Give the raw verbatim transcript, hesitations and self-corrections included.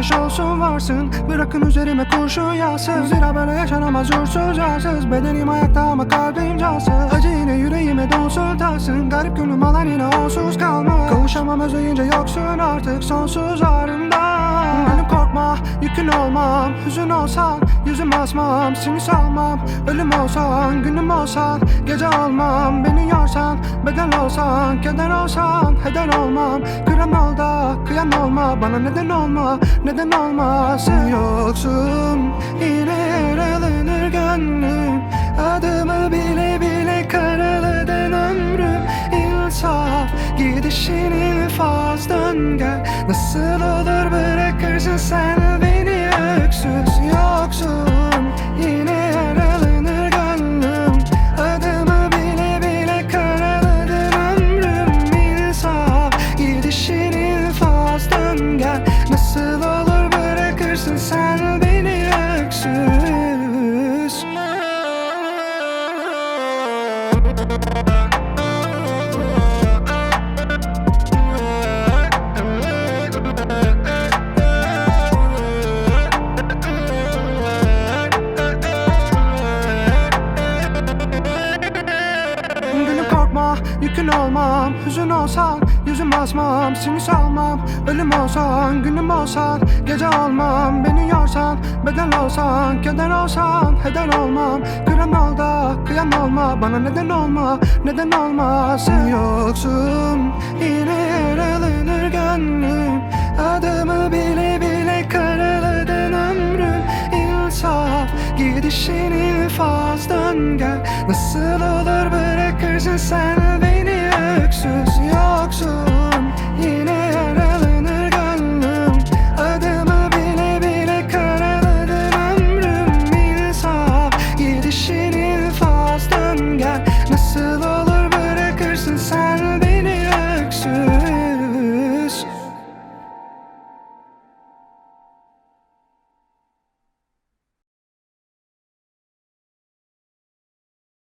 güneş olsun varsın. Bırakın üzerime kurşun yağsın. Zira böyle yaşanamaz uğursuz yarsız. Bedenim ayakta ama kalbim cansız. Acı yine yüreğime donsun tarsın. Garip gönlüm alan yine onsuz kalmaz. Kavuşamam özleyince yoksun artık sonsuz ardından. Gönlüm korkma yükün olmam. Hüzün olsan yüzüm asmam. Seni salmam ölüm olsan günüm olsan. Gece olmam beni yorsan. Bedel olsan keder olsan heder olmam. Kıran ol da kıyan olma. Bana neden olma neden olma. Sen yoksun yine yaralanır gönlüm. Adımı bile bile karaladın ömrüm. İnsaf gidişin infaz dön gel. Nasıl olur bırakırsın sen beni öksüz. Yoksun yine yaralanır gönlüm. Adımı bile bile karaladın ömrüm. İnsaf gidişin infaz dön gel. Nasıl olur bırakırsın sen beni öksüz. Gülüm korkma yükün olmam. Hüzün olsan yüzüm asmam. Seni salmam ölüm olsan günüm olsan. Gece olmam beni yorsan. Bedel olsan keder olsan heder olmam. Kıran ol da kıyan olma. Bana neden olma neden olma. Sen yoksun yine yaralanır gönlüm. Adımı bile bile karaladın ömrüm. İnsaf gidişin infaz dön gel. Nasıl olur bırakırsın sen beni öksüz. Yoksun